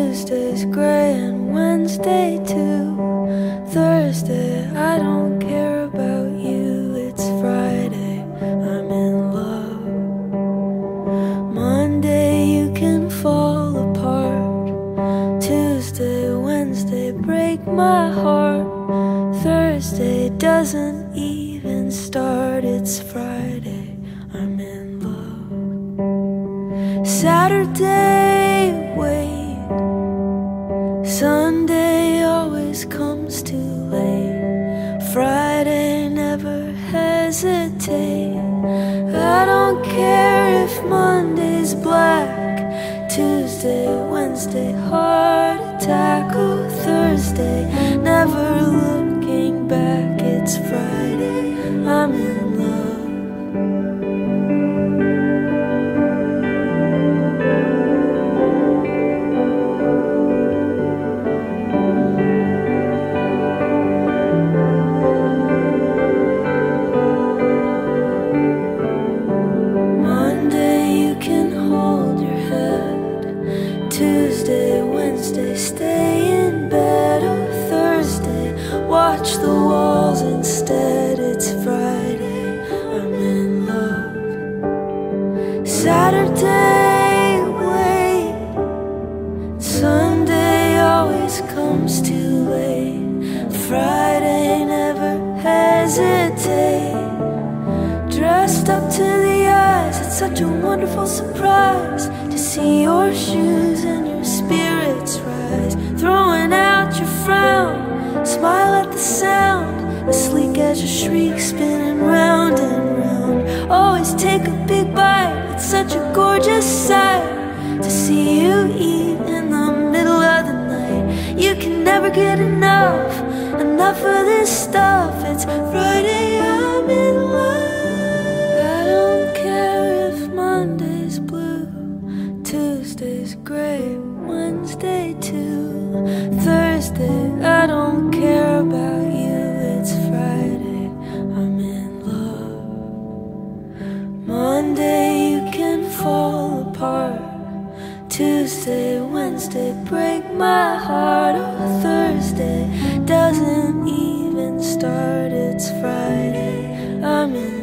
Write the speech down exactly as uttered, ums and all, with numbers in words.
Tuesday's gray and Wednesday too. Thursday, I don't care about you. It's Friday, I'm in love. Monday, you can fall apart. Tuesday, Wednesday, break my heart. Thursday doesn't even start. It's Friday, I'm in love. Saturday, wait. Sunday always comes too late. Friday, never hesitate. I don't care if Monday's black. Tuesday, Wednesday, heart attack. Oh, Thursday, never looking back. It's Friday, I'm in love. Tuesday, Wednesday, stay in bed. Oh, Thursday, watch the walls instead. It's Friday, I'm in love. Saturday, wait. Sunday always comes too late. Friday, never hesitate. Dressed up to the eyes, it's such a wonderful surprise to see your shoes and your spirits rise. Throwing out your frown, smile at the sound, as sleek as your shriek, spinning round and round. Always take a big bite, it's such a gorgeous sight to see you eat in the middle of the night. You can never get enough, enough of this stuff. It's Friday, I'm in love. Tuesday's gray, Wednesday too. Thursday, I don't care about you. It's Friday, I'm in love. Monday, you can fall apart. Tuesday, Wednesday, break my heart. Oh, Thursday doesn't even start. It's Friday, I'm in love.